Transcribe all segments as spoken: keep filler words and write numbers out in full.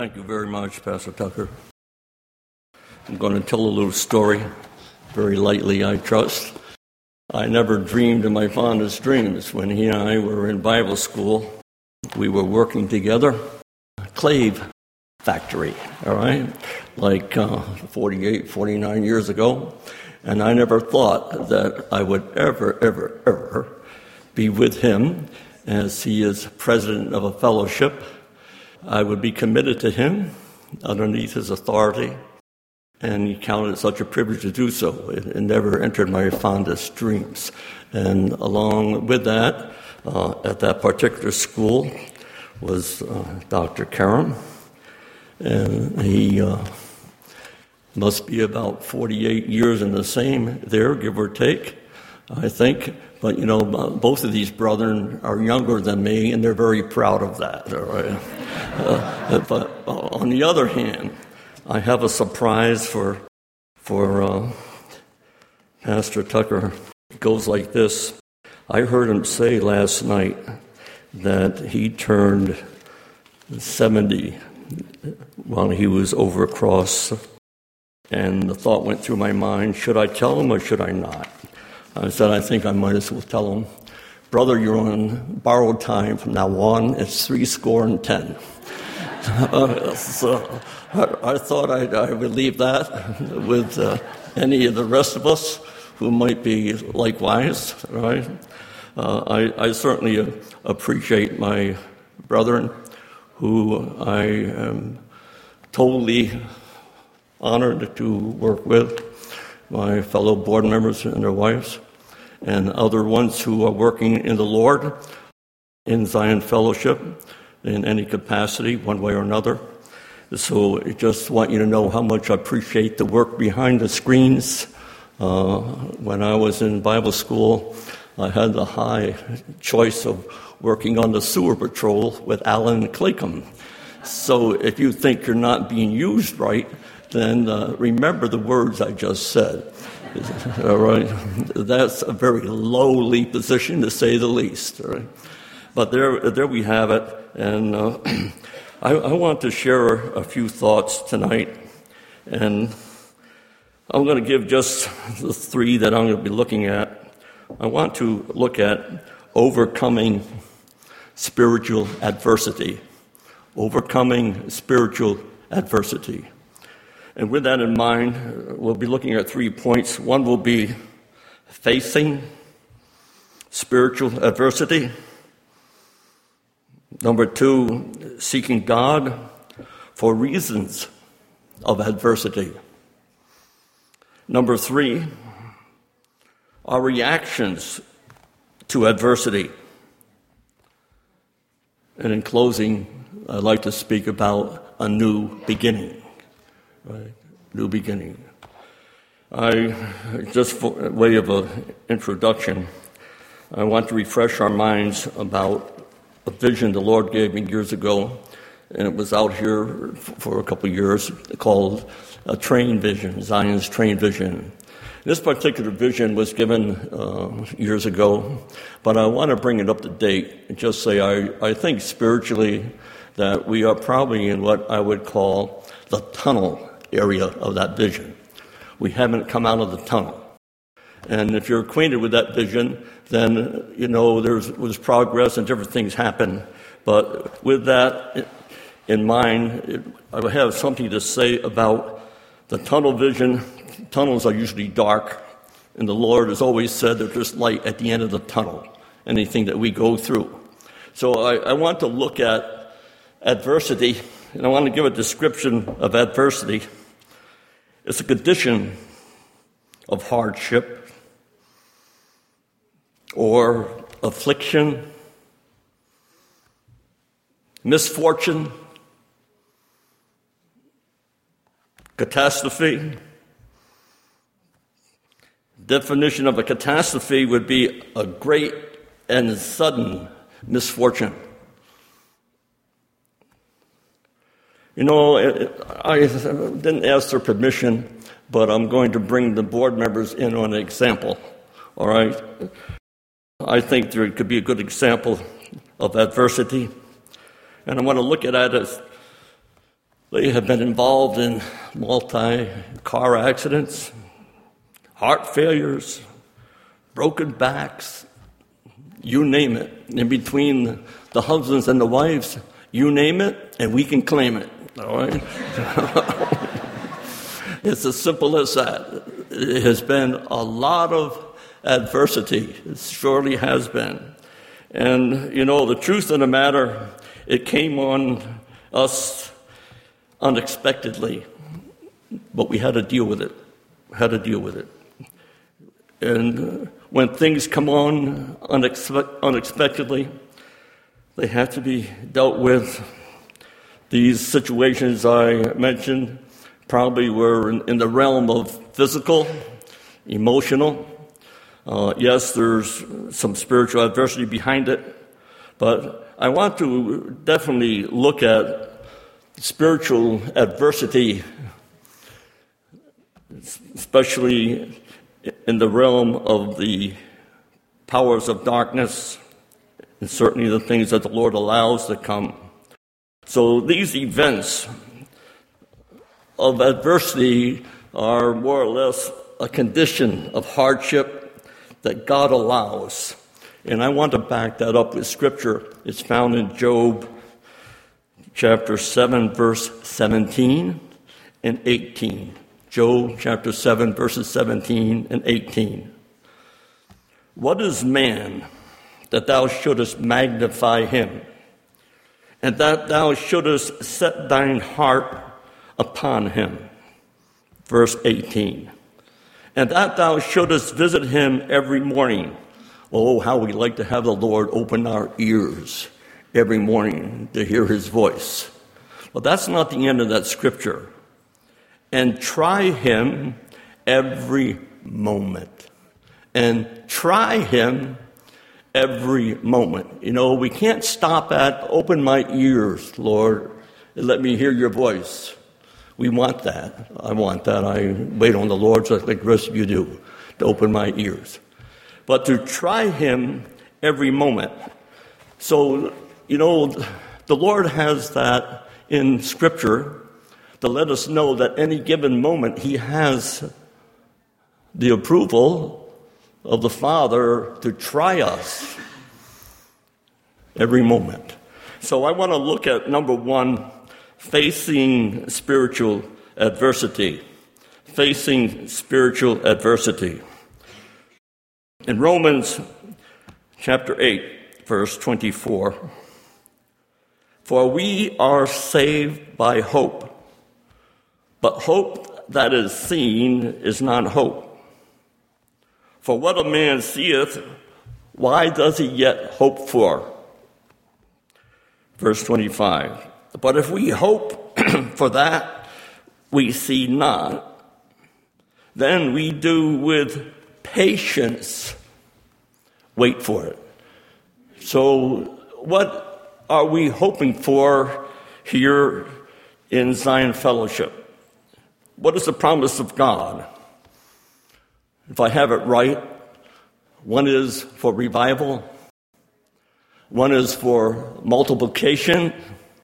Thank you very much, Pastor Tucker. I'm going to tell a little story, very lightly, I trust. I never dreamed of my fondest dreams. When he and I were in Bible school, we were working together, a clave factory, all right, like uh, forty-eight, forty-nine years ago. And I never thought that I would ever, ever, ever be with him as he is president of a fellowship. I would be committed to him underneath his authority, and he counted it such a privilege to do so. It, it never entered my fondest dreams. And along with that, uh, at that particular school was uh, Doctor Karam, and he uh, must be about forty-eight years in the same there, give or take, I think. But, you know, both of these brethren are younger than me, and they're very proud of that, all right? Uh, but on the other hand, I have a surprise for for uh, Pastor Tucker. It goes like this. I heard him say last night that he turned seventy while he was over across, and the thought went through my mind, should I tell him or should I not? I said, I think I might as well tell him, brother, you're on borrowed time from now on. It's three score and ten. uh, so I, I thought I'd, I would leave that with uh, any of the rest of us who might be likewise, right? Uh, I, I certainly uh, appreciate my brethren who I am totally honored to work with, my fellow board members and their wives, and other ones who are working in the Lord, in Zion Fellowship, in any capacity, one way or another. So I just want you to know how much I appreciate the work behind the screens. Uh, when I was in Bible school, I had the high choice of working on the sewer patrol with Alan Claycomb. So if you think you're not being used right, then uh, remember the words I just said. All right? That's a very lowly position, to say the least. All right? But there, there we have it. And uh, I, I want to share a few thoughts tonight. And I'm going to give just the three that I'm going to be looking at. I want to look at overcoming spiritual adversity. Overcoming spiritual adversity. And with that in mind, we'll be looking at three points. One will be facing spiritual adversity. Number two, seeking God for reasons of adversity. Number three, our reactions to adversity. And in closing, I'd like to speak about a new beginning. Right, new beginning. I, just for way of an introduction, I want to refresh our minds about a vision the Lord gave me years ago, and it was out here for a couple of years, called a train vision, Zion's train vision. This particular vision was given uh, years ago, but I want to bring it up to date and just say I, I think spiritually that we are probably in what I would call the tunnel area of that vision. We haven't come out of the tunnel. And if you're acquainted with that vision, then, you know, there's was progress and different things happen. But with that in mind, it, I have something to say about the tunnel vision. Tunnels are usually dark, and the Lord has always said that there's light at the end of the tunnel, anything that we go through. So I, I want to look at adversity, and I want to give a description of adversity. It's a condition of hardship or affliction, misfortune, catastrophe. Definition of a catastrophe would be a great and sudden misfortune. You know, I didn't ask their permission, but I'm going to bring the board members in on an example, all right? I think there could be a good example of adversity, and I want to look at it as They have been involved in multi-car accidents, heart failures, broken backs, you name it. In between the husbands and the wives, you name it, and we can claim it. All right? It's as simple as that. It has been a lot of adversity. It surely has been. And, you know, the truth of the matter, it came on us unexpectedly, but we had to deal with it. We had to deal with it. And when things come on unexpe- unexpectedly, they have to be dealt with. These situations I mentioned probably were in, in the realm of physical, emotional. Uh, yes, there's some spiritual adversity behind it, but I want to definitely look at spiritual adversity, especially in the realm of the powers of darkness, and certainly the things that the Lord allows to come. So these events of adversity are more or less a condition of hardship that God allows. And I want to back that up with Scripture. It's found in Job chapter seven, verse seventeen and eighteen. Job chapter seven, verses seventeen and eighteen. What is man that thou shouldest magnify him, and that thou shouldest set thine heart upon him? Verse eighteen. And that thou shouldest visit him every morning. Oh, how we like to have the Lord open our ears every morning to hear his voice. But that's not the end of that scripture. And try him every moment. And try him every moment. You know, we can't stop at open my ears, Lord, and let me hear your voice. We want that. I want that. I wait on the Lord just like the rest of you do, to open my ears. But to try him every moment. So, you know, the Lord has that in Scripture to let us know that any given moment he has the approval of the Father to try us every moment. So I want to look at, number one, facing spiritual adversity. Facing spiritual adversity. In Romans chapter eight, verse twenty-four, for we are saved by hope, but hope that is seen is not hope. For what a man seeth, why does he yet hope for? Verse twenty-five, but if we hope for that we see not, then we do with patience wait for it. So what are we hoping for here in Zion Fellowship? What is the promise of God? If I have it right, one is for revival, one is for multiplication,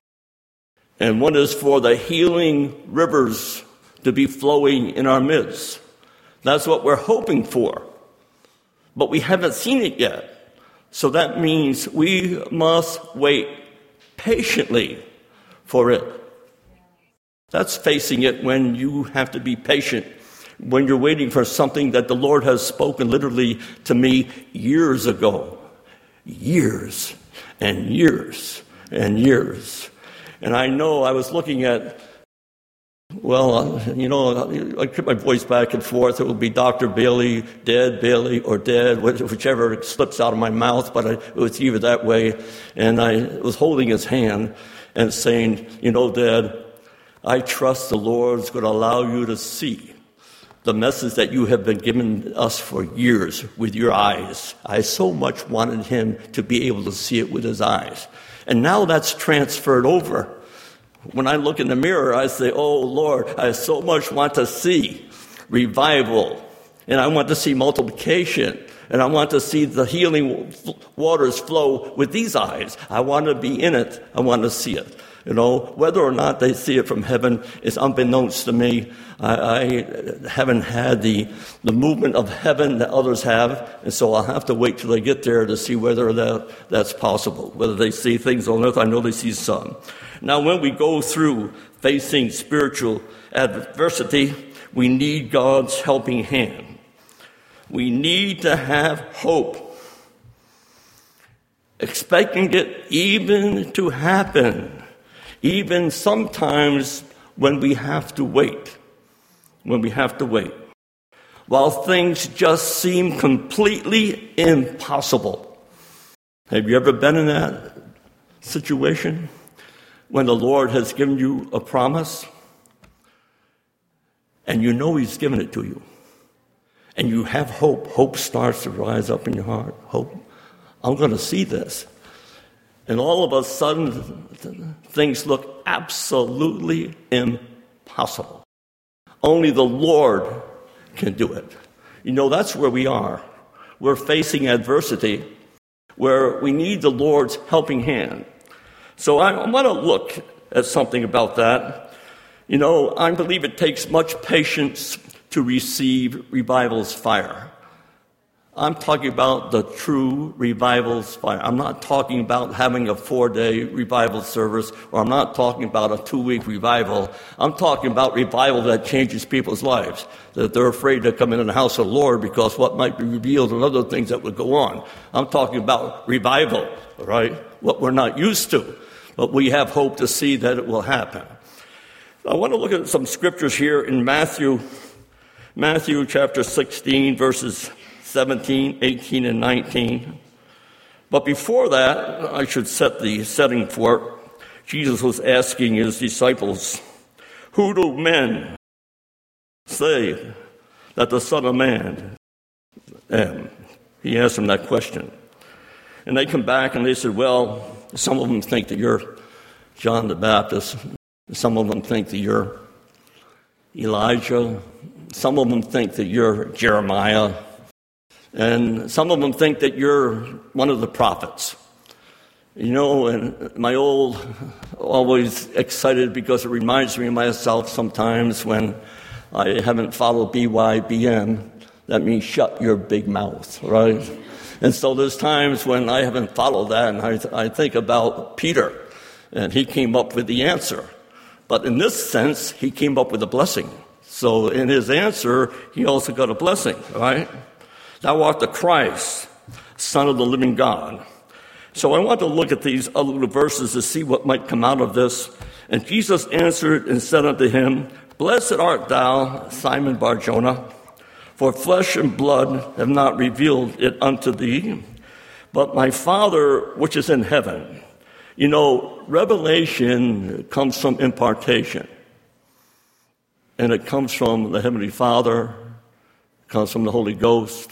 and one is for the healing rivers to be flowing in our midst. That's what we're hoping for. But we haven't seen it yet. So that means we must wait patiently for it. That's facing it when you have to be patient, when you're waiting for something that the Lord has spoken literally to me years ago. Years and years and years. And I know I was looking at, well, you know, I keep my voice back and forth. It will be Doctor Bailey, dead, Bailey, or dead, whichever slips out of my mouth, but I, it was either that way. And I was holding his hand and saying, you know, Dad, I trust the Lord's going to allow you to see the message that you have been giving us for years with your eyes. I so much wanted him to be able to see it with his eyes. And now that's transferred over. When I look in the mirror, I say, oh, Lord, I so much want to see revival. And I want to see multiplication. And I want to see the healing waters flow with these eyes. I want to be in it. I want to see it. You know, whether or not they see it from heaven is unbeknownst to me. I, I haven't had the, the movement of heaven that others have, and so I'll have to wait till they get there to see whether that, that's possible. Whether they see things on earth, I know they see some. Now, when we go through facing spiritual adversity, we need God's helping hand. We need to have hope, expecting it even to happen, even sometimes when we have to wait, when we have to wait, while things just seem completely impossible. Have you ever been in that situation when the Lord has given you a promise and you know He's given it to you, and you have hope? Hope starts to rise up in your heart. Hope. I'm going to see this. And all of a sudden, things look absolutely impossible. Only the Lord can do it. You know, that's where we are. We're facing adversity where we need the Lord's helping hand. So I, I want to look at something about that. You know, I believe it takes much patience to receive revival's fire. I'm talking about the true revival's fire. I'm not talking about having a four-day revival service, or I'm not talking about a two-week revival. I'm talking about revival that changes people's lives, that they're afraid to come into the house of the Lord because what might be revealed and other things that would go on. I'm talking about revival, right? What we're not used to, but we have hope to see that it will happen. I want to look at some scriptures here in Matthew, Matthew chapter sixteen, verses seventeen, eighteen, and nineteen. But before that, I should set the setting for it. Jesus was asking his disciples, who do men say that the Son of Man am? He asked them that question. And they come back and they said, well, some of them think that you're John the Baptist. Some of them think that you're Elijah. Some of them think that you're Jeremiah. And some of them think that you're one of the prophets. You know, and my old, always excited because it reminds me of myself sometimes when I haven't followed B Y B M. That means shut your big mouth, right? And so there's times when I haven't followed that, and I, I think about Peter, and he came up with the answer. But in this sense, he came up with a blessing. So in his answer, he also got a blessing, right? Thou art the Christ, Son of the living God. So I want to look at these other little verses to see what might come out of this. And Jesus answered and said unto him, Blessed art thou, Simon Bar-Jonah, for flesh and blood have not revealed it unto thee, but my Father which is in heaven. You know, revelation comes from impartation. And it comes from the Heavenly Father, it comes from the Holy Ghost.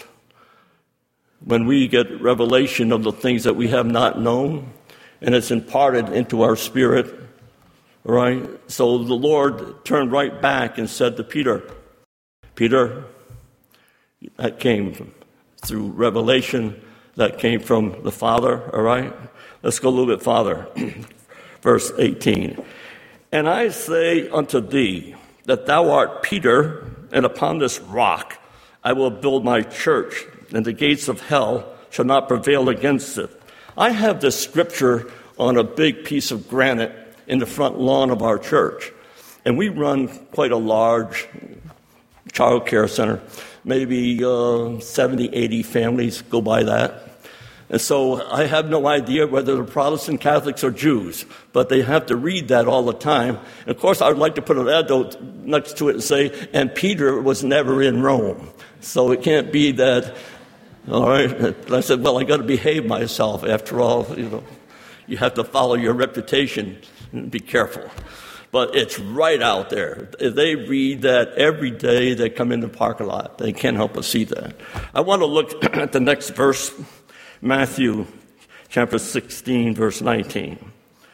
When we get revelation of the things that we have not known, and it's imparted into our spirit, right? So the Lord turned right back and said to Peter, Peter, that came through revelation, that came from the Father, all right? Let's go a little bit farther. Verse eighteen. And I say unto thee that thou art Peter, and upon this rock I will build my church, and the gates of hell shall not prevail against it. I have this scripture on a big piece of granite in the front lawn of our church. And we run quite a large child care center. Maybe uh, seventy, eighty families go by that. And so I have no idea whether they're Protestant, Catholics, or Jews, but they have to read that all the time. And of course, I would like to put an adult next to it and say, and Peter was never in Rome. So it can't be that, all right. And I said, well, I got to behave myself. After all, you know, you have to follow your reputation and be careful. But it's right out there. They read that every day they come in the parking lot. They can't help but see that. I want to look at the next verse. Matthew chapter sixteen, verse nineteen.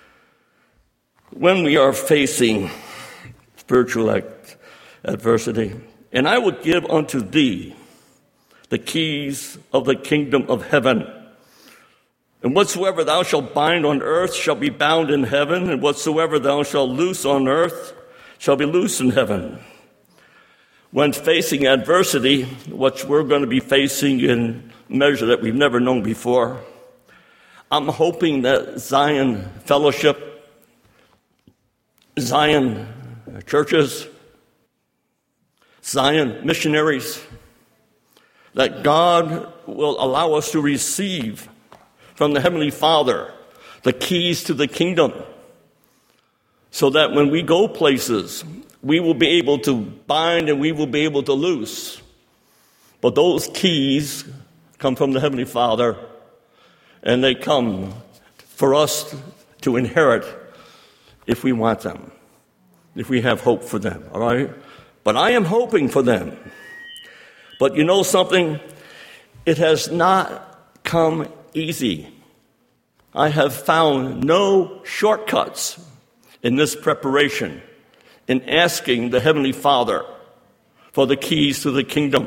When we are facing spiritual adversity, and I will give unto thee the keys of the kingdom of heaven. And whatsoever thou shalt bind on earth shall be bound in heaven, and whatsoever thou shalt loose on earth shall be loose in heaven. When facing adversity, which we're going to be facing in a measure that we've never known before, I'm hoping that Zion Fellowship, Zion churches, Zion missionaries, that God will allow us to receive from the Heavenly Father the keys to the kingdom, so that when we go places, we will be able to bind and we will be able to loose. But those keys come from the Heavenly Father, and they come for us to inherit if we want them, if we have hope for them, all right? But I am hoping for them. But you know something? It has not come easy. I have found no shortcuts in this preparation, in asking the Heavenly Father for the keys to the kingdom.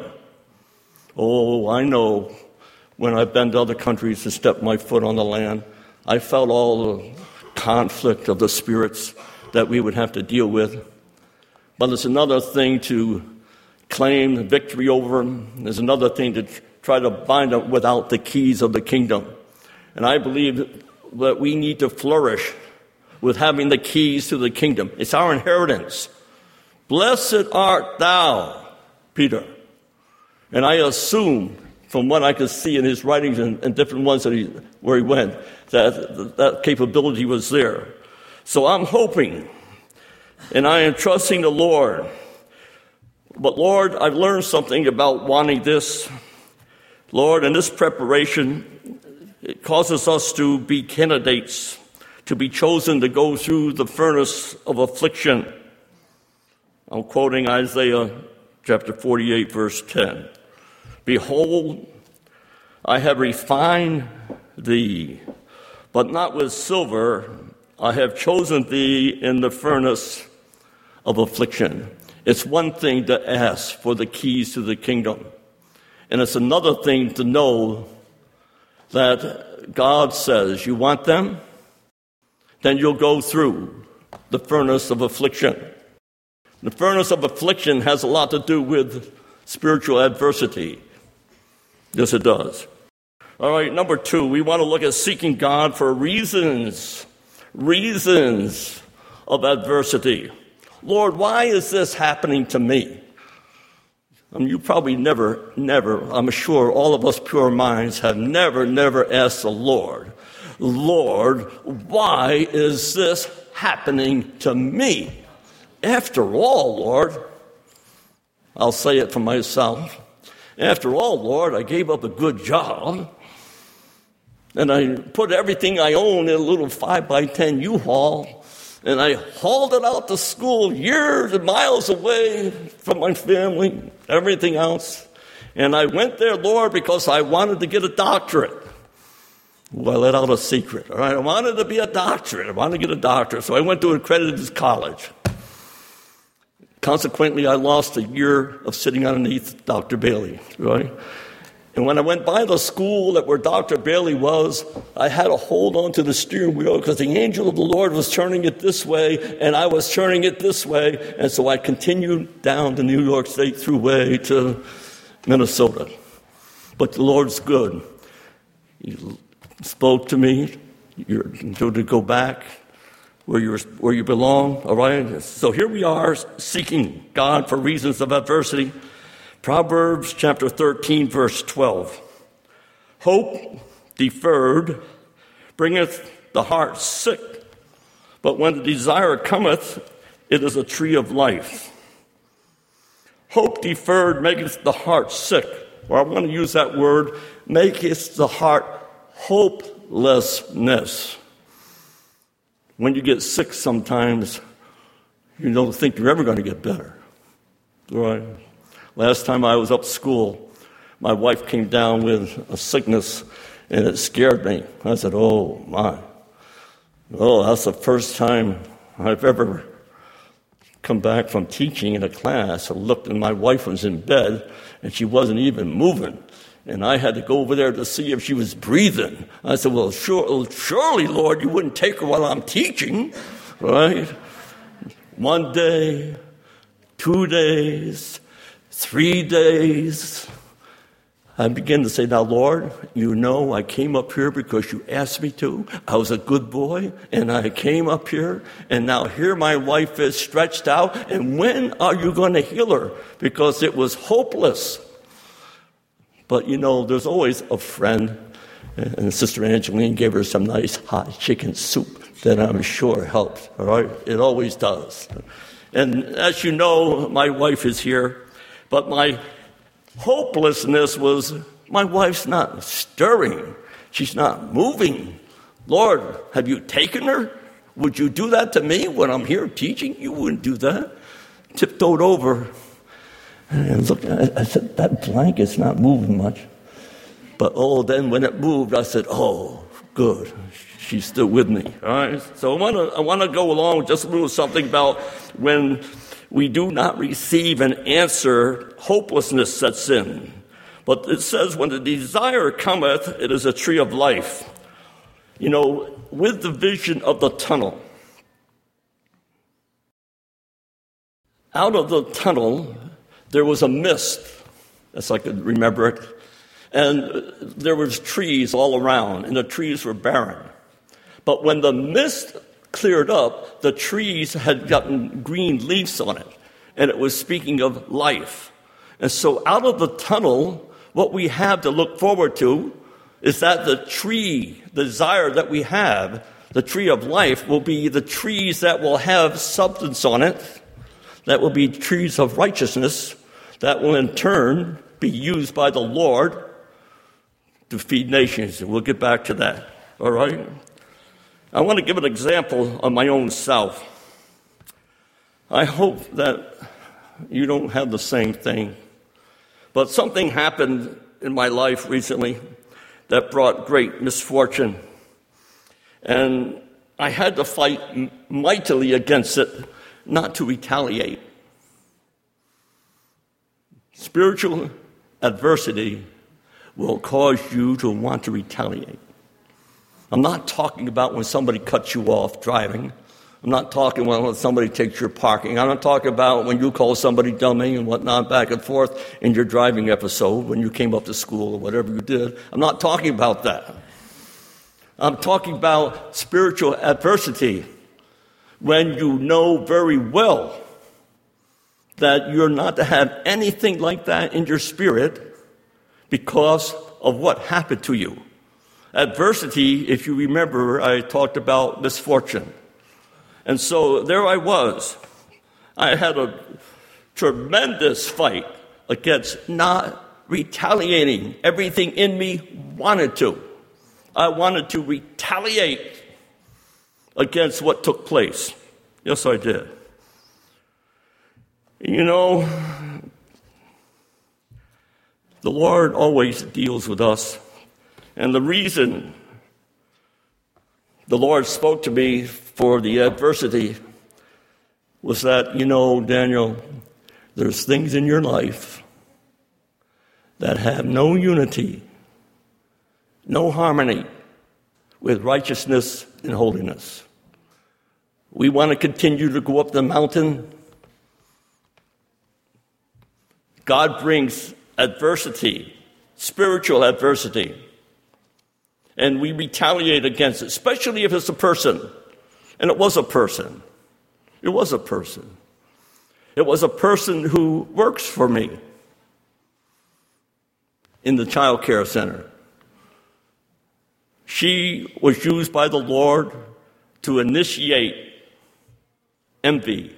Oh, I know when I've been to other countries and stepped my foot on the land, I felt all the conflict of the spirits that we would have to deal with. But it's another thing to claim victory over them. There's another thing to try to bind them without the keys of the kingdom. And I believe that we need to flourish with having the keys to the kingdom. It's our inheritance. Blessed art thou, Peter. And I assume, from what I could see in his writings and, and different ones that he, where he went, that that capability was there. So I'm hoping, and I am trusting the Lord. But Lord, I've learned something about wanting this. Lord, in this preparation, it causes us to be candidates, to be chosen to go through the furnace of affliction. I'm quoting Isaiah chapter forty-eight, verse ten. Behold, I have refined thee, but not with silver. I have chosen thee in the furnace of affliction. It's one thing to ask for the keys to the kingdom. And it's another thing to know that God says, you want them? Then you'll go through the furnace of affliction. The furnace of affliction has a lot to do with spiritual adversity. Yes, it does. All right, number two, we want to look at seeking God for reasons, reasons of adversity. Lord, why is this happening to me? I mean, you probably never, never, I'm sure all of us pure minds have never, never asked the Lord, Lord, why is this happening to me? After all, Lord, I'll say it for myself. After all, Lord, I gave up a good job, and I put everything I own in a little five by ten U-Haul, and I hauled it out to school years and miles away from my family, everything else. And I went there, Lord, because I wanted to get a doctorate. Well, I let out a secret, all right? I wanted to be a doctorate. I wanted to get a doctorate, so I went to an accredited college. Consequently, I lost a year of sitting underneath Doctor Bailey, right? And when I went by the school that where Doctor Bailey was, I had to hold on to the steering wheel because the angel of the Lord was turning it this way, and I was turning it this way. And so I continued down the New York State Thruway to Minnesota. But the Lord's good. He spoke to me. You're to go back where you where you belong, all right? So here we are seeking God for reasons of adversity. Proverbs chapter thirteen, verse twelve. Hope deferred bringeth the heart sick, but when the desire cometh, it is a tree of life. Hope deferred maketh the heart sick. Or I want to use that word, maketh the heart hopelessness. When you get sick sometimes, you don't think you're ever going to get better. Right? Last time I was up at school, my wife came down with a sickness, and it scared me. I said, oh, my. Oh, that's the first time I've ever come back from teaching in a class. I looked, and my wife was in bed, and she wasn't even moving. And I had to go over there to see if she was breathing. I said, well, sure, surely, Lord, you wouldn't take her while I'm teaching, right? One day, two days, three days. I began to say, now, Lord, you know I came up here because you asked me to. I was a good boy, and I came up here, and now here my wife is stretched out, and when are you going to heal her? Because it was hopeless. But, you know, there's always a friend, and Sister Angeline gave her some nice hot chicken soup that I'm sure helped, all right? It always does. And as you know, my wife is here, but my hopelessness was my wife's not stirring. She's not moving. Lord, have you taken her? Would you do that to me when I'm here teaching? You wouldn't do that. Tiptoed over and looked at it. I said, that blanket's not moving much. But, oh, then when it moved, I said, oh, good. She's still with me. All right? So I want to I want to go along with just a little something about when we do not receive an answer, hopelessness sets in. But it says, when the desire cometh, it is a tree of life. You know, with the vision of the tunnel. Out of the tunnel, there was a mist, as I could remember it. And there was trees all around, and the trees were barren. But when the mist cleared up, the trees had gotten green leaves on it, and it was speaking of life. And so out of the tunnel, what we have to look forward to is that the tree, the desire that we have, the tree of life, will be the trees that will have substance on it, that will be trees of righteousness, that will in turn be used by the Lord to feed nations. And we'll get back to that, all right? I want to give an example of my own self. I hope that you don't have the same thing. But something happened in my life recently that brought great misfortune. And I had to fight mightily against it, not to retaliate. Spiritual adversity will cause you to want to retaliate. I'm not talking about when somebody cuts you off driving. I'm not talking about when somebody takes your parking. I'm not talking about when you call somebody dummy and whatnot back and forth in your driving episode when you came up to school or whatever you did. I'm not talking about that. I'm talking about spiritual adversity when you know very well that you're not to have anything like that in your spirit because of what happened to you. Adversity, if you remember, I talked about misfortune. And so there I was. I had a tremendous fight against not retaliating. Everything in me wanted to. I wanted to retaliate against what took place. Yes, I did. You know, the Lord always deals with us. And the reason the Lord spoke to me for the adversity was that, you know, Daniel, there's things in your life that have no unity, no harmony with righteousness and holiness. We want to continue to go up the mountain. God brings adversity, spiritual adversity, and we retaliate against it, especially if it's a person. And it was a person. It was a person. It was a person who works for me in the child care center. She was used by the Lord to initiate envy.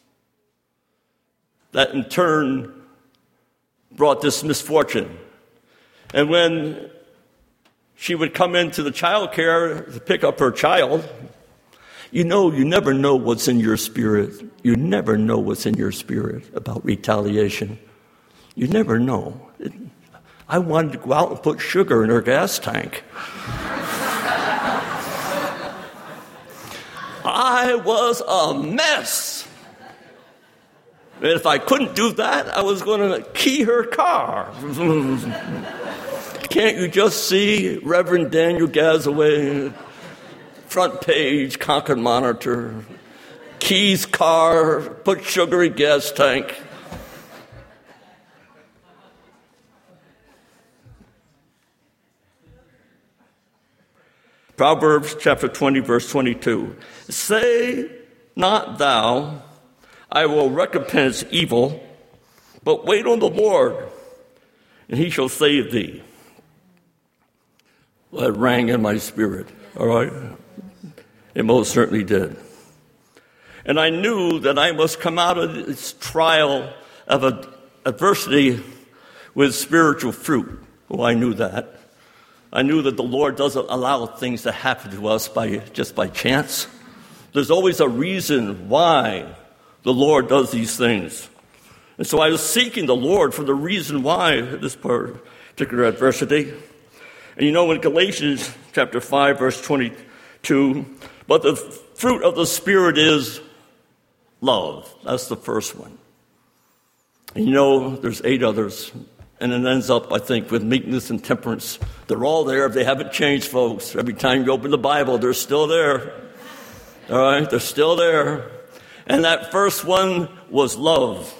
That in turn brought this misfortune. And when she would come into the child care to pick up her child, you know, you never know what's in your spirit. You never know what's in your spirit about retaliation. You never know. It, I wanted to go out and put sugar in her gas tank. I was a mess. And if I couldn't do that, I was going to key her car. can't you just see Reverend Daniel Gazaway, front page, Concord Monitor, Keys car, put sugar in gas tank. Proverbs chapter twenty, verse twenty-two. Say not thou, I will recompense evil, but wait on the Lord, and he shall save thee. Well, it rang in my spirit, all right? It most certainly did. And I knew that I must come out of this trial of adversity with spiritual fruit. Well, I knew that. I knew that the Lord doesn't allow things to happen to us by just by chance. There's always a reason why the Lord does these things. And so I was seeking the Lord for the reason why this particular adversity. And you know, in Galatians chapter five, verse twenty-two, but the fruit of the Spirit is love. That's the first one. And you know, there's eight others. And it ends up, I think, with meekness and temperance. They're all there. They haven't changed, folks. Every time you open the Bible, they're still there. All right? They're still there. And that first one was love.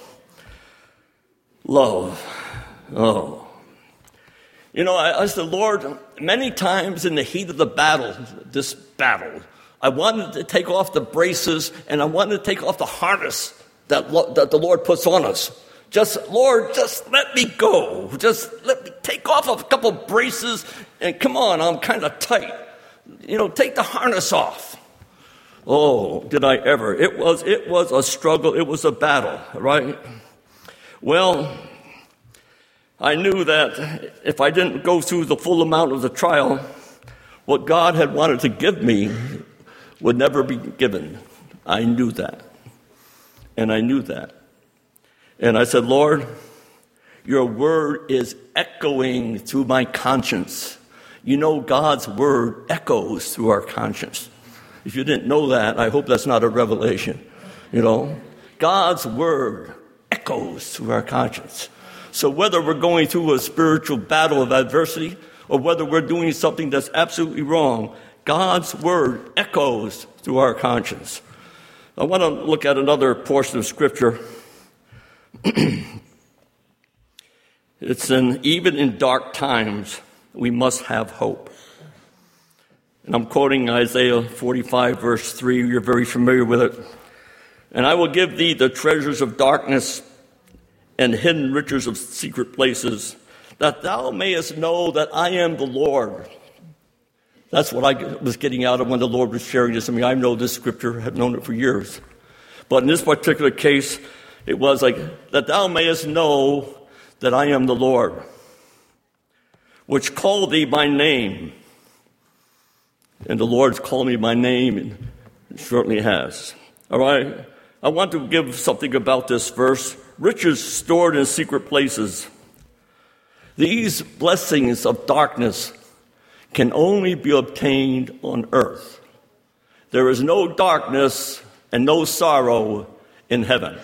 Love. Oh. You know, I, I said, Lord, many times in the heat of the battle, this battle, I wanted to take off the braces and I wanted to take off the harness that, lo- that the Lord puts on us. Just, Lord, just let me go. Just let me take off a couple braces and come on, I'm kind of tight. You know, take the harness off. Oh, did I ever. It was, it was a struggle. It was a battle, right? Well, I knew that if I didn't go through the full amount of the trial, what God had wanted to give me would never be given. I knew that. And I knew that. And I said, Lord, your word is echoing through my conscience. You know, God's word echoes through our conscience. If you didn't know that, I hope that's not a revelation. You know, God's word echoes through our conscience. So whether we're going through a spiritual battle of adversity or whether we're doing something that's absolutely wrong, God's word echoes through our conscience. I want to look at another portion of Scripture. It's in, even in dark times, we must have hope. And I'm quoting Isaiah forty-five, verse three. You're very familiar with it. And I will give thee the treasures of darkness and hidden riches of secret places, that thou mayest know that I am the Lord. That's what I was getting out of when the Lord was sharing this. I mean, I know this scripture, have known it for years. But in this particular case, it was like, that thou mayest know that I am the Lord, which called thee by name. And the Lord's called me by name, and it certainly has. All right? I want to give something about this verse. Riches stored in secret places. These blessings of darkness can only be obtained on earth. There is no darkness and no sorrow in heaven.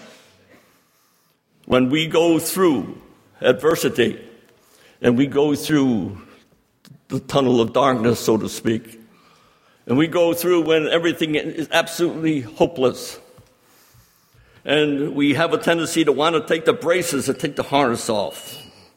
When we go through adversity and we go through the tunnel of darkness, so to speak, and we go through when everything is absolutely hopeless, and we have a tendency to want to take the braces and take the harness off.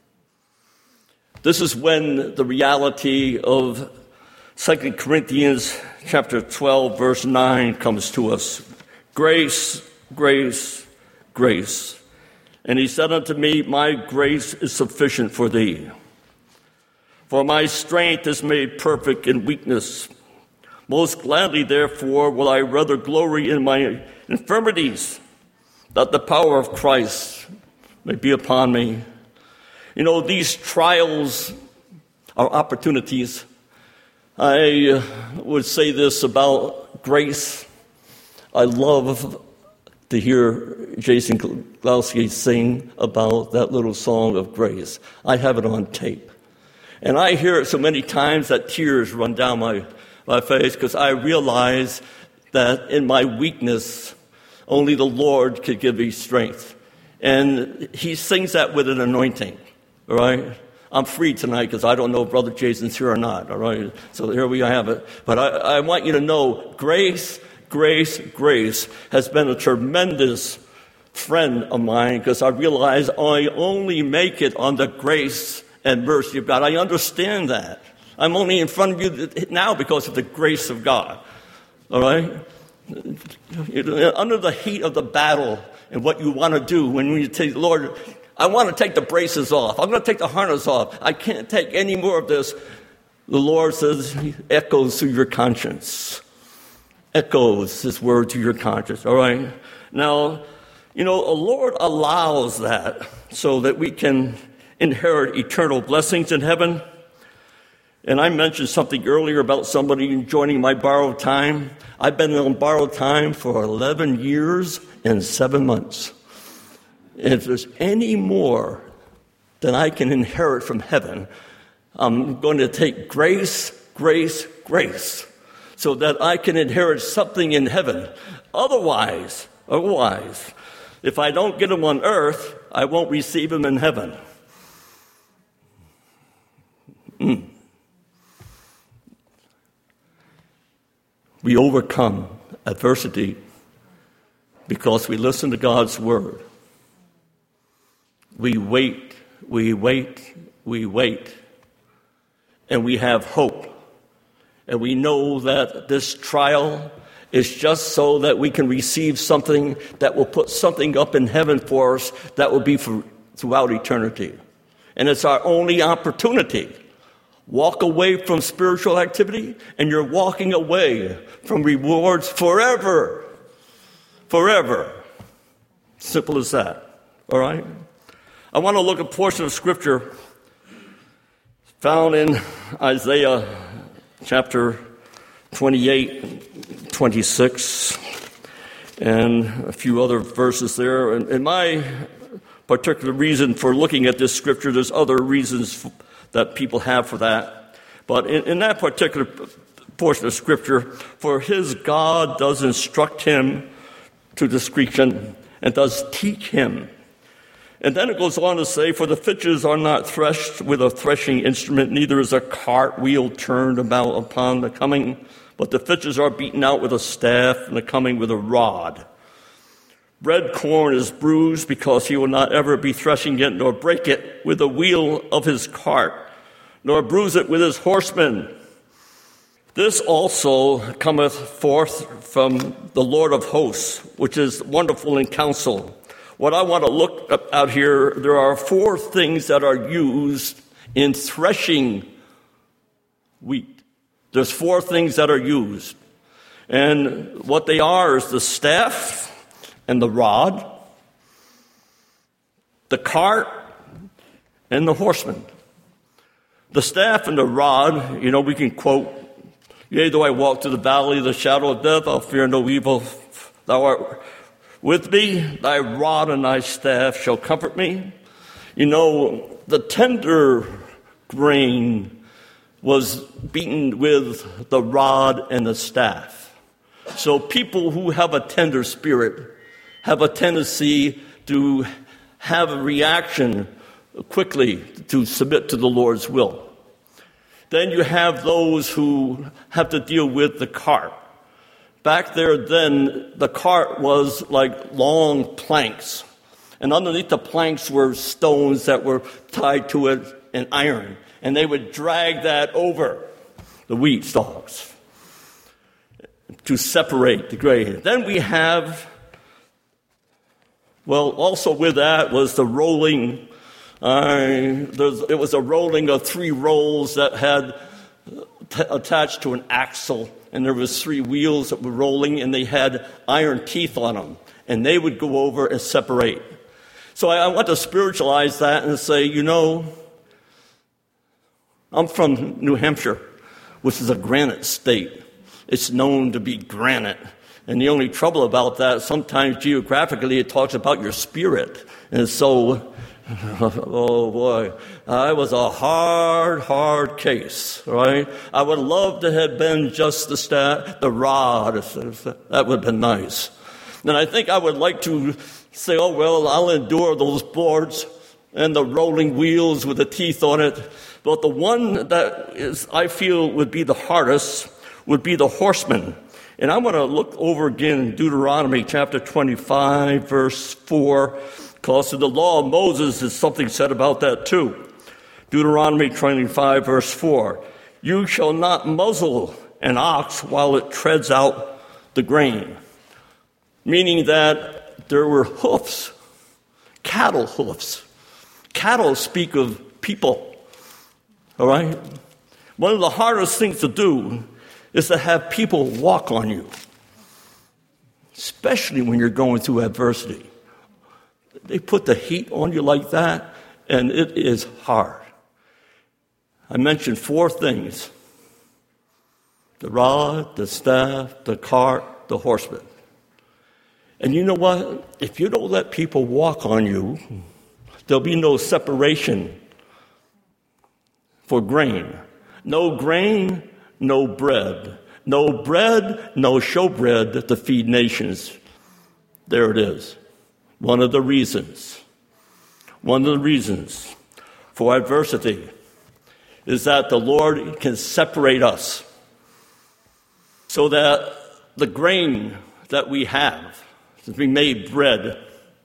This is when the reality of Second Corinthians chapter twelve, verse nine comes to us. Grace, grace, grace. And he said unto me, my grace is sufficient for thee. For my strength is made perfect in weakness. Most gladly, therefore, will I rather glory in my infirmities, that the power of Christ may be upon me. You know, these trials are opportunities. I would say this about grace. I love to hear Jason Glowski sing about that little song of grace. I have it on tape. And I hear it so many times that tears run down my, my face because I realize that in my weakness, only the Lord could give me strength. And he sings that with an anointing, all right? I'm free tonight because I don't know if Brother Jason's here or not, all right? So here we have it. But I, I want you to know grace, grace, grace has been a tremendous friend of mine because I realize I only make it on the grace and mercy of God. I understand that. I'm only in front of you now because of the grace of God, all right? Under the heat of the battle and what you want to do when you say, Lord, I want to take the braces off. I'm going to take the harness off. I can't take any more of this. The Lord says, he echoes through your conscience. Echoes his word to your conscience, all right? Now, you know, the Lord allows that so that we can inherit eternal blessings in heaven. And I mentioned something earlier about somebody joining my borrowed time. I've been on borrowed time for eleven years and seven months. And if there's any more than I can inherit from heaven, I'm going to take grace, grace, grace, so that I can inherit something in heaven. Otherwise, otherwise, if I don't get them on earth, I won't receive them in heaven. Mm. We overcome adversity because we listen to God's word. We wait, we wait, we wait, and we have hope. And we know that this trial is just so that we can receive something that will put something up in heaven for us that will be for throughout eternity. And it's our only opportunity. Walk away from spiritual activity, and you're walking away from rewards forever. Forever. Simple as that. All right? I want to look at a portion of Scripture found in Isaiah chapter twenty-eight, twenty-six, and a few other verses there. And, and my particular reason for looking at this Scripture, there's other reasons that people have for that. But in, in that particular portion of Scripture, for his God does instruct him to discretion and does teach him. And then it goes on to say, for the fitches are not threshed with a threshing instrument, neither is a cart wheel turned about upon the coming, but the fitches are beaten out with a staff, and the coming with a rod. Red corn is bruised because he will not ever be threshing it, nor break it with the wheel of his cart, nor bruise it with his horsemen. This also cometh forth from the Lord of hosts, which is wonderful in counsel. What I want to look out here, there are four things that are used in threshing wheat. There's four things that are used. And what they are is the staff and the rod, the cart, and the horseman. The staff and the rod, you know, we can quote, yea, though I walk through the valley of the shadow of death, I'll fear no evil. Thou art with me, thy rod and thy staff shall comfort me. You know, the tender grain was beaten with the rod and the staff. So people who have a tender spirit have a tendency to have a reaction quickly to submit to the Lord's will. Then you have those who have to deal with the cart. Back there then, the cart was like long planks. And underneath the planks were stones that were tied to it and iron. And they would drag that over the wheat stalks to separate the grain. Then we have, well, also with that was the rolling. Uh, it was a rolling of three rolls that had t- attached to an axle. And there was three wheels that were rolling, and they had iron teeth on them. And they would go over and separate. So I, I want to spiritualize that and say, you know, I'm from New Hampshire, which is a granite state. It's known to be granite. And the only trouble about that, sometimes geographically, it talks about your spirit. And so, oh boy, I was a hard, hard case, right? I would love to have been just the staff, the rod. That would have been nice. And I think I would like to say, oh, well, I'll endure those boards and the rolling wheels with the teeth on it. But the one that is, I feel would be the hardest would be the horseman. And I want to look over again in Deuteronomy chapter twenty-five, verse four, because in the law of Moses is something said about that too. Deuteronomy twenty-five, verse four. You shall not muzzle an ox while it treads out the grain. Meaning that there were hoofs, cattle hoofs. Cattle speak of people, all right? One of the hardest things to do is to have people walk on you, especially when you're going through adversity. They put the heat on you like that, and it is hard. I mentioned four things: the rod, the staff, the cart, the horseman. And you know what? If you don't let people walk on you, there'll be no separation for grain. No grain, no bread. No bread, no showbread to feed nations. There it is. One of the reasons. One of the reasons for adversity is that the Lord can separate us so that the grain that we have to be made bread.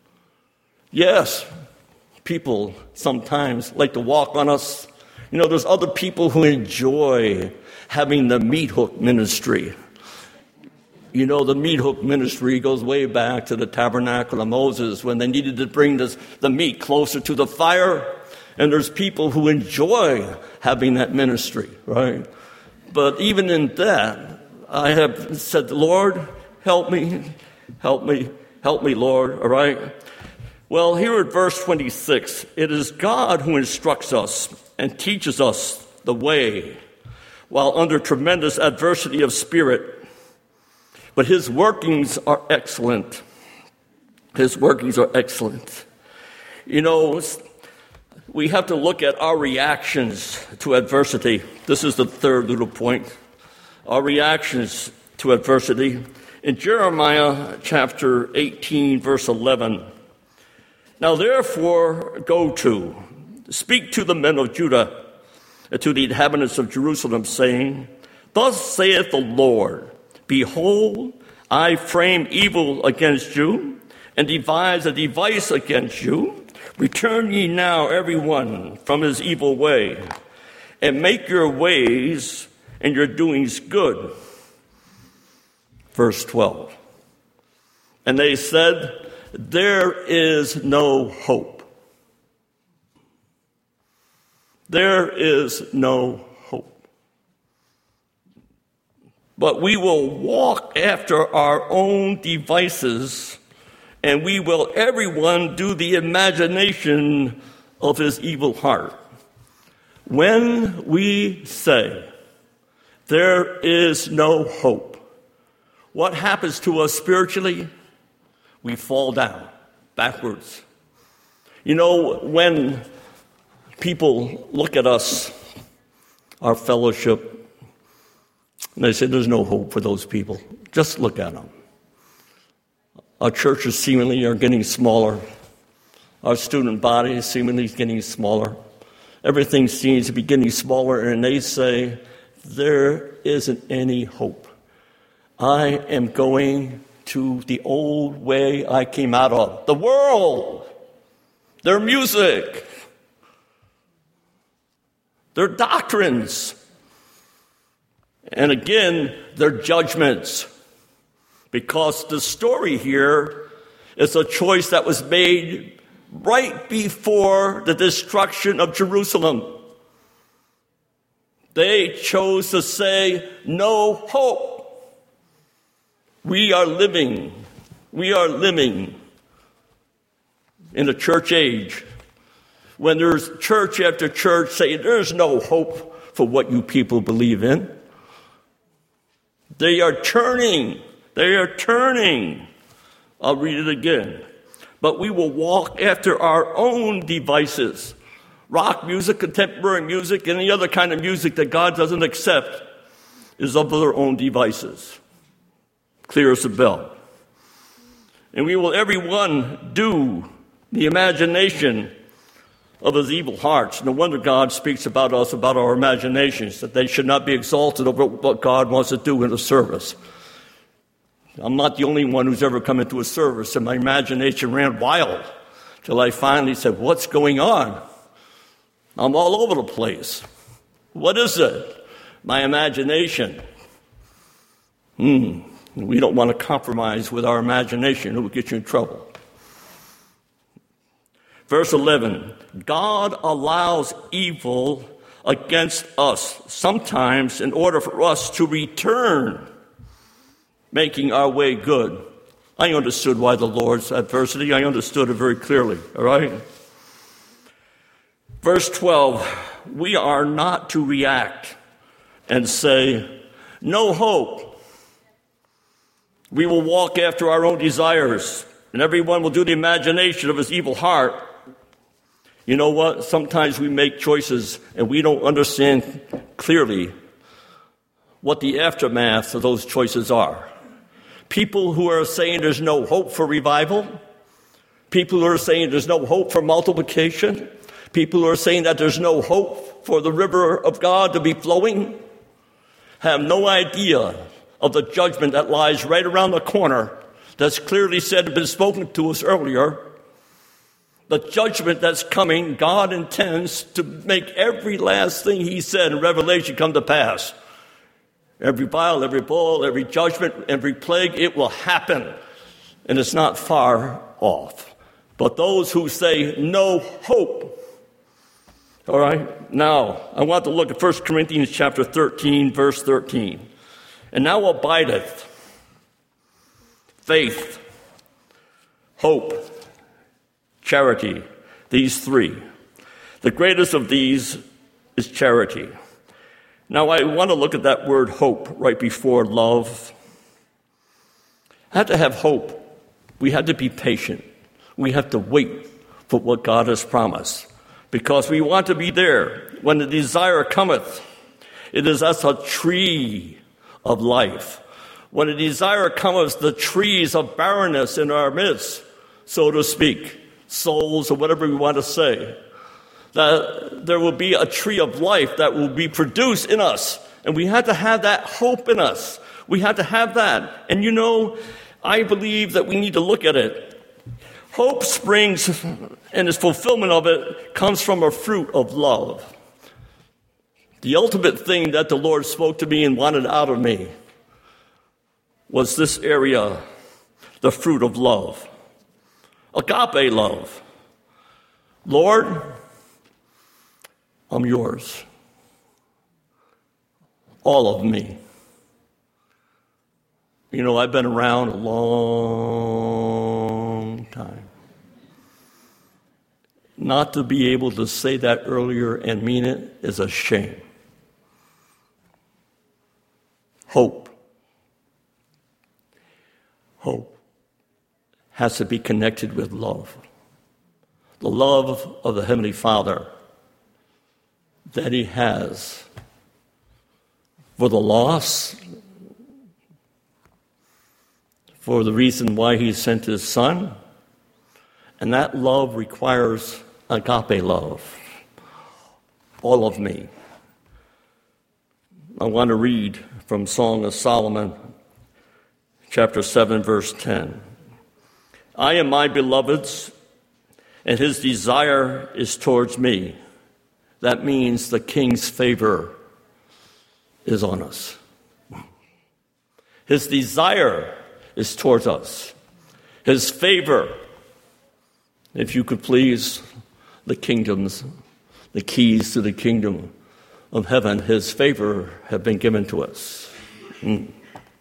Yes, people sometimes like to walk on us. You know, there's other people who enjoy having the meat hook ministry. You know, the meat hook ministry goes way back to the tabernacle of Moses when they needed to bring this, the meat closer to the fire. And there's people who enjoy having that ministry, right? But even in that, I have said, Lord, help me, help me, help me, Lord, all right? Well, here at verse twenty-six, it is God who instructs us and teaches us the way while under tremendous adversity of spirit. But his workings are excellent. His workings are excellent. You know, we have to look at our reactions to adversity. This is the third little point. Our reactions to adversity. In Jeremiah chapter eighteen, verse eleven, now therefore go to, speak to the men of Judah, and to the inhabitants of Jerusalem, saying, thus saith the Lord, behold, I frame evil against you, and devise a device against you. Return ye now every one from his evil way, and make your ways and your doings good. Verse twelve. And they said, there is no hope. There is no hope. But we will walk after our own devices, and we will everyone do the imagination of his evil heart. When we say, there is no hope, what happens to us spiritually? We fall down backwards. You know, when people look at us, our fellowship, and they say there's no hope for those people, just look at them. Our churches seemingly are getting smaller. Our student body is seemingly getting smaller. Everything seems to be getting smaller, and they say, there isn't any hope. I am going to the old way I came out of. The world, their music, their doctrines, and again, their judgments. Because the story here is a choice that was made right before the destruction of Jerusalem. They chose to say, no hope. We are living, we are living in a church age when there's church after church saying there's no hope for what you people believe in. They are turning, they are turning. I'll read it again. But we will walk after our own devices. Rock music, contemporary music, any other kind of music that God doesn't accept is of their own devices. Clear as a bell. And we will everyone do the imagination of his evil hearts. No wonder God speaks about us, about our imaginations, that they should not be exalted over what God wants to do in a service. I'm not the only one who's ever come into a service, and my imagination ran wild till I finally said, what's going on? I'm all over the place. What is it? My imagination. Hmm. We don't want to compromise with our imagination. It will get you in trouble. Verse eleven, God allows evil against us, sometimes in order for us to return, making our way good. I understood why the Lord's adversity. I understood it very clearly, all right? Verse twelve, we are not to react and say, no hope. We will walk after our own desires, and everyone will do the imagination of his evil heart. You know what? Sometimes we make choices and we don't understand clearly what the aftermath of those choices are. People who are saying there's no hope for revival, people who are saying there's no hope for multiplication, people who are saying that there's no hope for the river of God to be flowing, have no idea of the judgment that lies right around the corner that's clearly said and been spoken to us earlier. The judgment that's coming, God intends to make every last thing he said in Revelation come to pass. Every vial, every bowl, every judgment, every plague, it will happen. And it's not far off. But those who say no hope. All right, now I want to look at First Corinthians chapter thirteen, verse thirteen. And now abideth faith, hope, charity, these three. The greatest of these is charity. Now, I want to look at that word hope right before love. I had to have hope. We had to be patient. We have to wait for what God has promised, because we want to be there when the desire cometh. It is as a tree of life. When the desire cometh, the trees of barrenness in our midst, so to speak, souls or whatever we want to say, that there will be a tree of life that will be produced in us. And we have to have that hope in us. We have to have that. And you know, I believe that we need to look at it. Hope springs, and its fulfillment of it comes from a fruit of love. The ultimate thing that the Lord spoke to me and wanted out of me was this area, the fruit of love. Agape love. Lord, I'm yours. All of me. You know, I've been around a long time. Not to be able to say that earlier and mean it is a shame. Hope. Hope has to be connected with love. The love of the Heavenly Father that he has for the lost, for the reason why he sent his Son. And that love requires agape love. All of me. I want to read from Song of Solomon, chapter seven, verse ten. I am my beloved's, and his desire is towards me. That means the king's favor is on us. His desire is towards us. His favor, if you could please, the kingdoms, the keys to the kingdom of heaven, his favor have been given to us. Mm.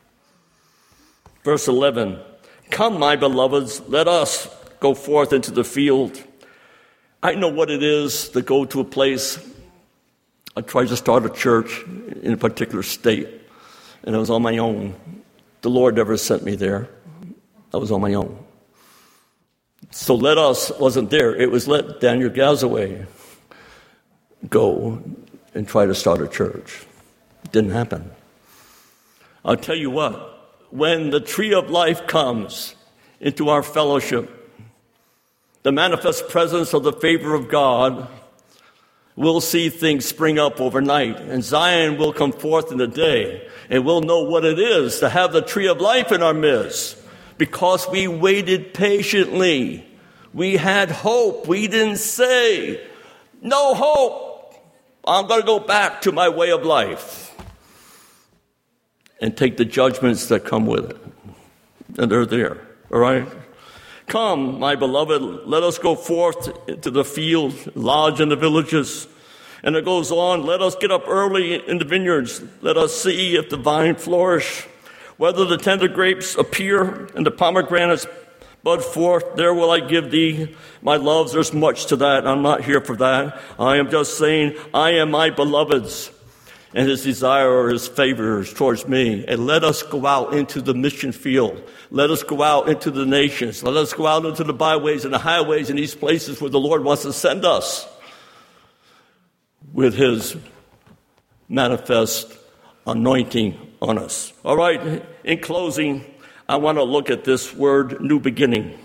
Verse eleven, come, my beloveds, let us go forth into the field. I know what it is to go to a place. I tried to start a church in a particular state, and I was on my own. The Lord never sent me there. I was on my own. So let us wasn't there. It was let Daniel Gazaway go and try to start a church. It didn't happen. I'll tell you what, when the tree of life comes into our fellowship, the manifest presence of the favor of God, we'll see things spring up overnight, and Zion will come forth in the day, and we'll know what it is to have the tree of life in our midst, because we waited patiently. We had hope. We didn't say, no hope. I'm going to go back to my way of life and take the judgments that come with it. And they're there, all right? Come, my beloved, let us go forth into the field, lodge in the villages. And it goes on, let us get up early in the vineyards. Let us see if the vine flourish. Whether the tender grapes appear and the pomegranates bud forth, there will I give thee my loves. There's much to that. I'm not here for that. I am just saying, I am my beloved's, and his desire or his favors towards me. And let us go out into the mission field. Let us go out into the nations. Let us go out into the byways and the highways and these places where the Lord wants to send us with his manifest anointing on us. All right, in closing, I want to look at this word, new beginning.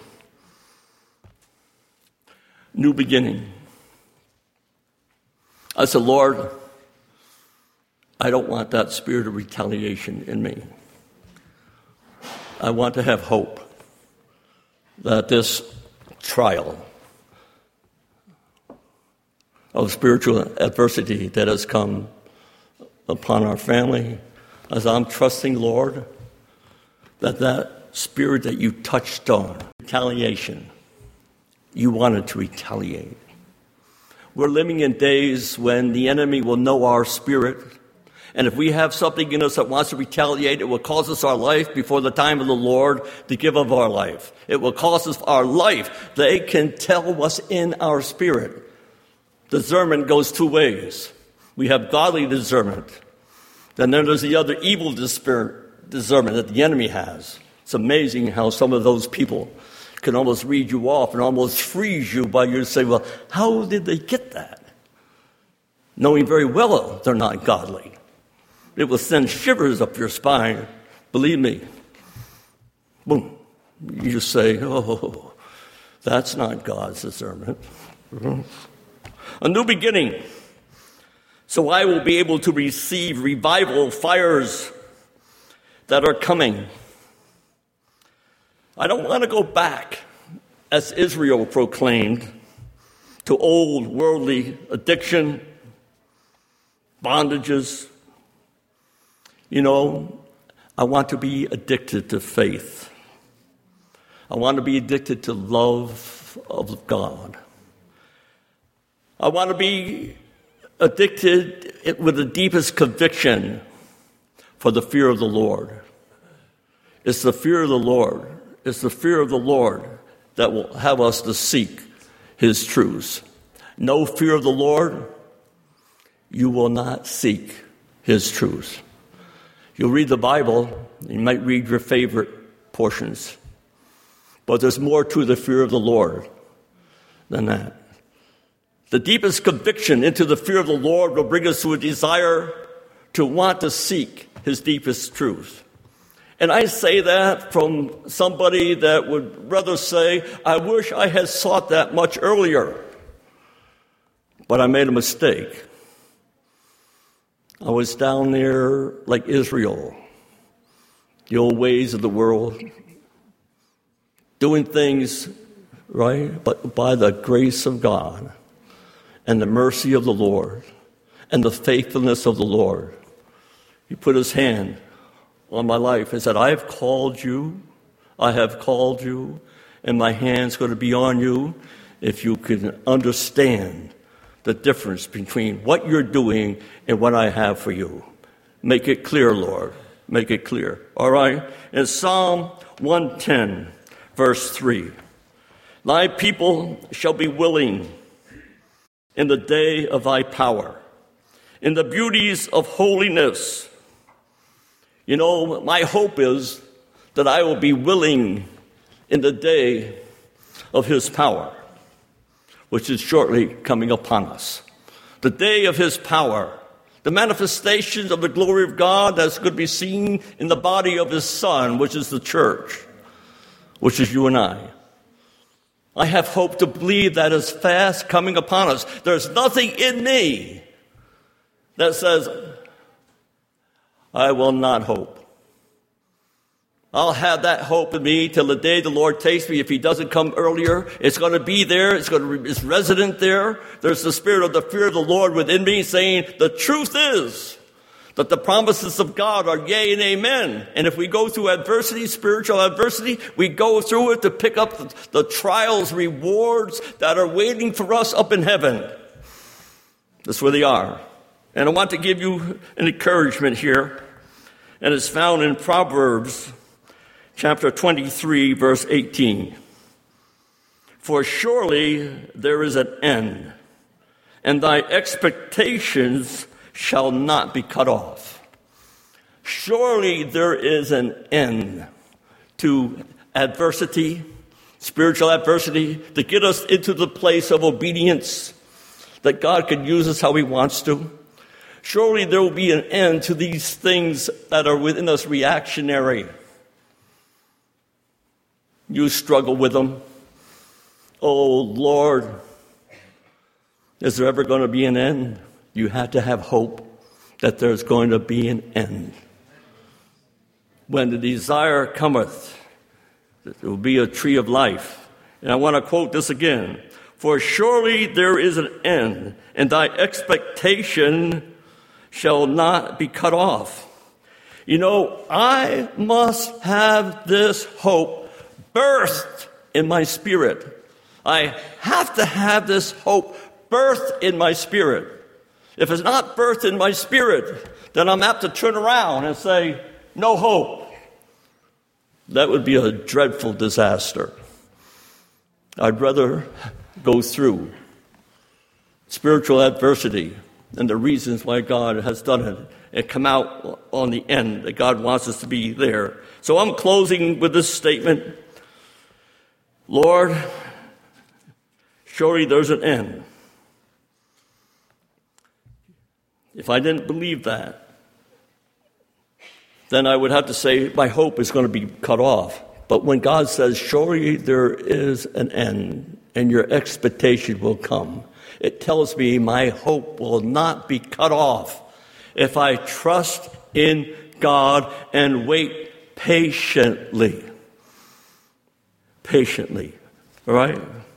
New beginning. I said, Lord, I don't want that spirit of retaliation in me. I want to have hope that this trial of spiritual adversity that has come upon our family, as I'm trusting, Lord, that that spirit that you touched on, retaliation, you wanted to retaliate. We're living in days when the enemy will know our spirit. And if we have something in us that wants to retaliate, it will cost us our life before the time of the Lord to give of our life. It will cost us our life. They can tell what's in our spirit. Discernment goes two ways. We have godly discernment. And then there's the other evil discernment that the enemy has. It's amazing how some of those people can almost read you off and almost freeze you by you say, well, how did they get that? Knowing very well they're not godly. It will send shivers up your spine. Believe me. Boom. You say, oh, that's not God's discernment. A new beginning. So I will be able to receive revival fires that are coming. I don't want to go back, as Israel proclaimed, to old worldly addiction, bondages. You know, I want to be addicted to faith. I want to be addicted to love of God. I want to be addicted with the deepest conviction for the fear of the Lord. It's the fear of the Lord. It's the fear of the Lord that will have us to seek his truths. No fear of the Lord, you will not seek his truths. You'll read the Bible, you might read your favorite portions, but there's more to the fear of the Lord than that. The deepest conviction into the fear of the Lord will bring us to a desire to want to seek his deepest truth. And I say that from somebody that would rather say, I wish I had sought that much earlier, but I made a mistake. I was down there like Israel, the old ways of the world, doing things, right, but by the grace of God and the mercy of the Lord and the faithfulness of the Lord. He put his hand on my life and said, I have called you, I have called you, and my hand's going to be on you if you can understand the difference between what you're doing and what I have for you. Make it clear, Lord. Make it clear. All right? In Psalm one ten, verse three, thy people shall be willing in the day of thy power, in the beauties of holiness. You know, my hope is that I will be willing in the day of his power, which is shortly coming upon us. The day of his power, the manifestations of the glory of God that's going to be seen in the body of his Son, which is the church, which is you and I. I have hope to believe that is fast coming upon us. There's nothing in me that says, I will not hope. I'll have that hope in me till the day the Lord takes me. If he doesn't come earlier, it's going to be there. It's going to, it's resident there. There's the spirit of the fear of the Lord within me saying, the truth is that the promises of God are yea and amen. And if we go through adversity, spiritual adversity, we go through it to pick up the, the trials, rewards that are waiting for us up in heaven. That's where they are. And I want to give you an encouragement here. And it's found in Proverbs chapter twenty-three, verse eighteen. For surely there is an end, and thy expectations shall not be cut off. Surely there is an end to adversity, spiritual adversity, to get us into the place of obedience, that God can use us how he wants to. Surely there will be an end to these things that are within us reactionary. You struggle with them. Oh, Lord, is there ever going to be an end? You have to have hope that there's going to be an end. When the desire cometh, there will be a tree of life. And I want to quote this again. For surely there is an end, and thy expectation shall not be cut off. You know, I must have this hope birthed in my spirit. I have to have this hope birthed in my spirit. If it's not birthed in my spirit, then I'm apt to turn around and say, no hope. That would be a dreadful disaster. I'd rather go through spiritual adversity and the reasons why God has done it and come out on the end that God wants us to be there. So I'm closing with this statement. Lord, surely there's an end. If I didn't believe that, then I would have to say my hope is going to be cut off. But when God says, surely there is an end and your expectation will come, it tells me my hope will not be cut off if I trust in God and wait patiently. Patiently, all right?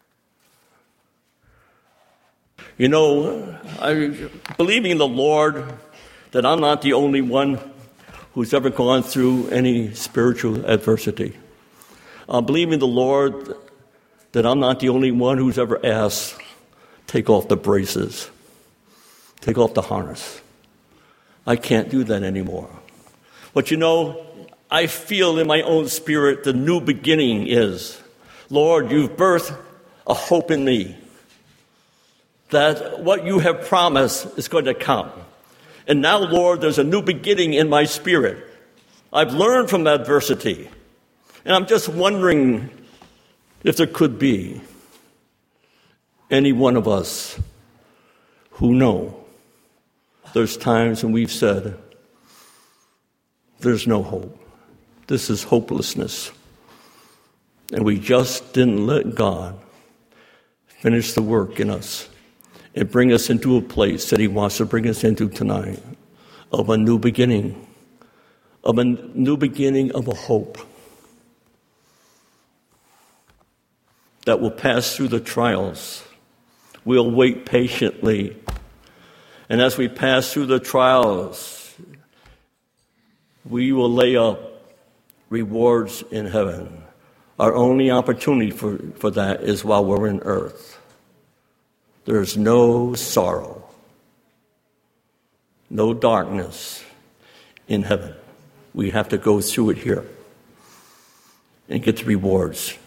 You know, I believing in the Lord that I'm not the only one who's ever gone through any spiritual adversity. I believe in the Lord that I'm not the only one who's ever asked, take off the braces, take off the harness. I can't do that anymore. But you know, I feel in my own spirit the new beginning is, Lord, you've birthed a hope in me that what you have promised is going to come. And now, Lord, there's a new beginning in my spirit. I've learned from adversity. And I'm just wondering if there could be any one of us who know there's times when we've said, there's no hope. This is hopelessness. And we just didn't let God finish the work in us and bring us into a place that he wants to bring us into tonight of a new beginning, of a new beginning of a hope that will pass through the trials. We'll wait patiently. And as we pass through the trials, we will lay up rewards in heaven. Our only opportunity for, for that is while we're in earth. There's no sorrow, no darkness in heaven. We have to go through it here and get the rewards.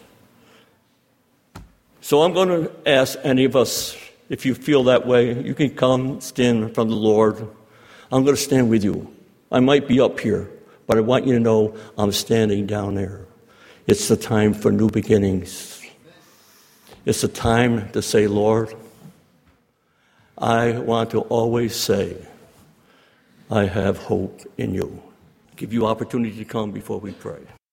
So I'm going to ask any of us, if you feel that way, you can come stand in front of the Lord. I'm going to stand with you. I might be up here, but I want you to know I'm standing down there. It's the time for new beginnings. It's the time to say, Lord, I want to always say, I have hope in you. Give you opportunity to come before we pray.